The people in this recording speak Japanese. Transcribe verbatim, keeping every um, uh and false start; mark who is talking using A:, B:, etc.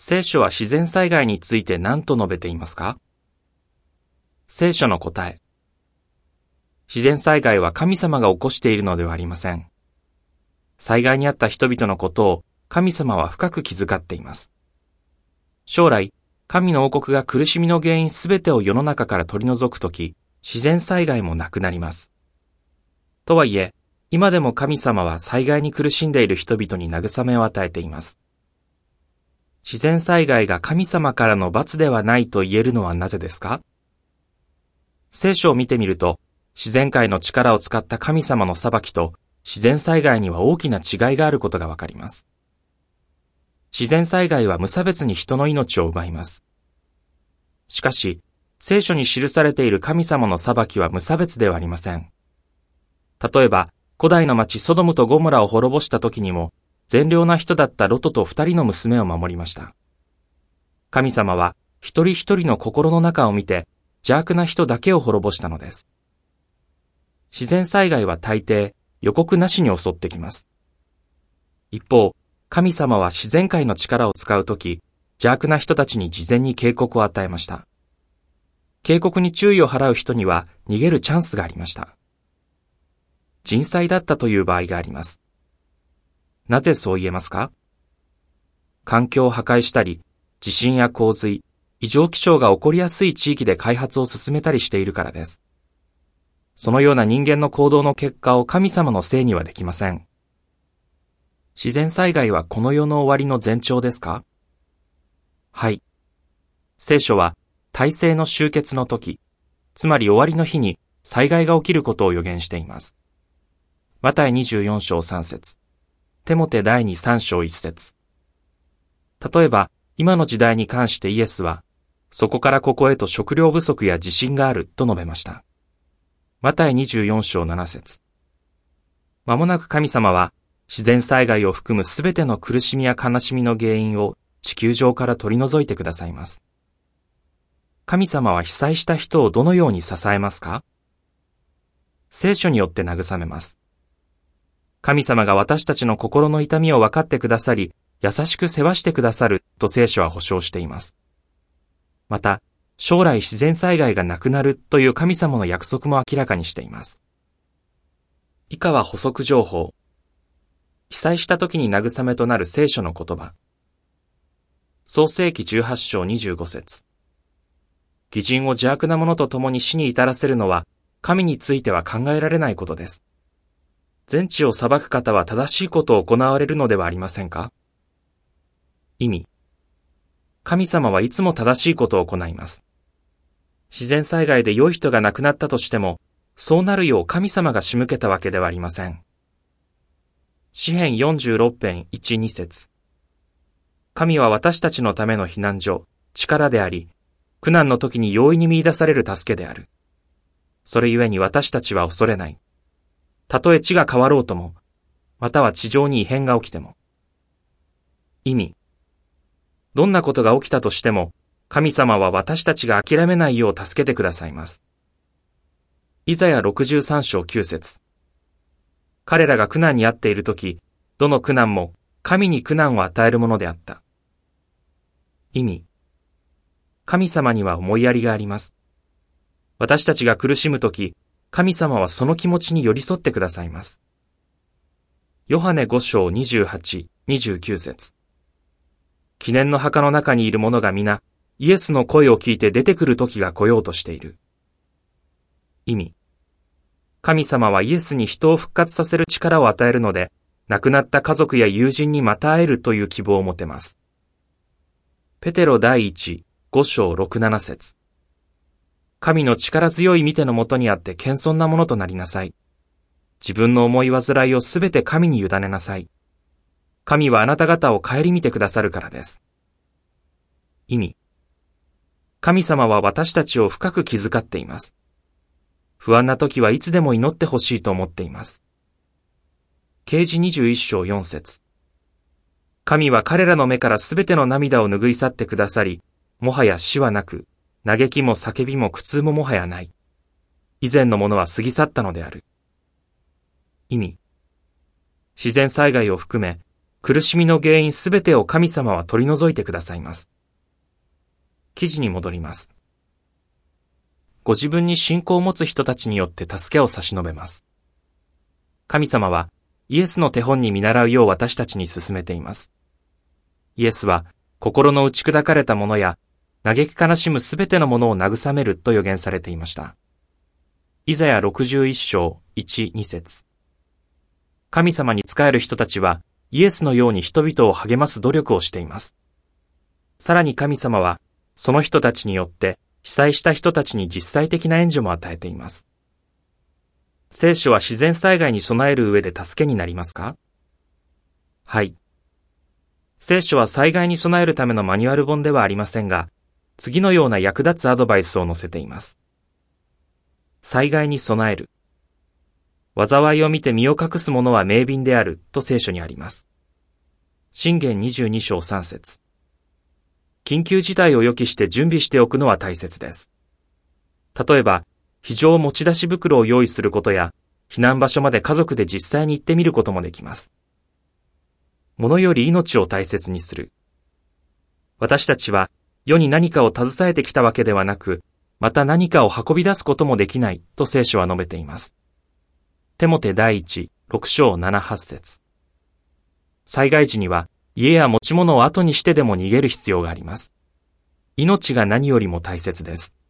A: 聖書は自然災害について何と述べていますか？聖書の答え。自然災害は神様が起こしているのではありません。災害にあった人々のことを神様は深く気遣っています。将来、神の王国が苦しみの原因すべてを世の中から取り除くとき、自然災害もなくなります。とはいえ、今でも神様は災害に苦しんでいる人々に慰めを与えています。自然災害が神様からの罰ではないと言えるのはなぜですか？聖書を見てみると、自然界の力を使った神様の裁きと自然災害には大きな違いがあることがわかります。自然災害は無差別に人の命を奪います。しかし、聖書に記されている神様の裁きは無差別ではありません。例えば、古代の町ソドムとゴモラを滅ぼした時にも、善良な人だったロトと二人の娘を守りました。神様は一人一人の心の中を見て、邪悪な人だけを滅ぼしたのです。自然災害は大抵、予告なしに襲ってきます。一方、神様は自然界の力を使うとき、邪悪な人たちに事前に警告を与えました。警告に注意を払う人には逃げるチャンスがありました。人災だったという場合があります。なぜそう言えますか？環境を破壊したり、地震や洪水、異常気象が起こりやすい地域で開発を進めたりしているからです。そのような人間の行動の結果を神様のせいにはできません。自然災害はこの世の終わりの前兆ですか？はい。聖書は、大勢の終結の時、つまり終わりの日に災害が起きることを予言しています。マタイにじゅうよん章さん節、テモテ第にさん章いち節。例えば、今の時代に関してイエスは、そこからここへと食料不足や地震があると述べました。マタイにじゅうよん章なな節。まもなく神様は、自然災害を含むすべての苦しみや悲しみの原因を地球上から取り除いてくださいます。神様は被災した人をどのように支えますか？聖書によって慰めます。神様が私たちの心の痛みを分かってくださり、優しく世話してくださると聖書は保証しています。また、将来自然災害がなくなるという神様の約束も明らかにしています。以下は補足情報。被災した時に慰めとなる聖書の言葉。創世記じゅうはち章にじゅうご節。義人を邪悪な者と共に死に至らせるのは、神については考えられないことです。全地を裁く方は正しいことを行われるのではありませんか？意味。神様はいつも正しいことを行います。自然災害で良い人が亡くなったとしても、そうなるよう神様が仕向けたわけではありません。詩編よんじゅうろく編いち、に節。神は私たちのための避難所、力であり、苦難の時に容易に見出される助けである。それゆえに私たちは恐れない。たとえ地が変わろうとも、または地上に異変が起きても。意味。どんなことが起きたとしても、神様は私たちが諦めないよう助けてくださいます。イザヤろくじゅうさん章きゅう節。彼らが苦難にあっているとき、どの苦難も神に苦難を与えるものであった。意味。神様には思いやりがあります。私たちが苦しむとき、神様はその気持ちに寄り添ってくださいます。ヨハネご章にじゅうはち、にじゅうきゅう節。記念の墓の中にいる者が皆、イエスの声を聞いて出てくる時が来ようとしている。意味。神様はイエスに人を復活させる力を与えるので、亡くなった家族や友人にまた会えるという希望を持てます。ペテロ第一、ご章ろく、なな節。神の力強い見てのもとにあって謙遜なものとなりなさい。自分の思い煩いをすべて神に委ねなさい。神はあなた方を顧みてくださるからです。意味。神様は私たちを深く気遣っています。不安な時はいつでも祈ってほしいと思っています。啓示にじゅういち章よん節。神は彼らの目からすべての涙を拭い去ってくださり、もはや死はなく、嘆きも叫びも苦痛ももはやない。以前のものは過ぎ去ったのである。意味。自然災害を含め、 苦しみの原因すべてを神様は取り除いてくださいます。記事に戻ります。ご自分に信仰を持つ人たちによって助けを差し伸べます。神様はイエスの手本に見習うよう私たちに勧めています。イエスは心の打ち砕かれたものや嘆き悲しむすべてのものを慰めると予言されていました。イザヤろくじゅういっ章いち、に節。神様に仕える人たちはイエスのように人々を励ます努力をしています。さらに神様はその人たちによって被災した人たちに実際的な援助も与えています。聖書は自然災害に備える上で助けになりますか？はい。聖書は災害に備えるためのマニュアル本ではありませんが、次のような役立つアドバイスを載せています。災害に備える。災いを見て身を隠す者は明憫であると聖書にあります。箴言にじゅうに章さん節。緊急事態を予期して準備しておくのは大切です。例えば、非常持ち出し袋を用意することや、避難場所まで家族で実際に行ってみることもできます。物より命を大切にする。私たちは世に何かを携えてきたわけではなく、また何かを運び出すこともできないと聖書は述べています。テモテ第一、ろく章なな、はち節。災害時には家や持ち物を後にしてでも逃げる必要があります。命が何よりも大切です。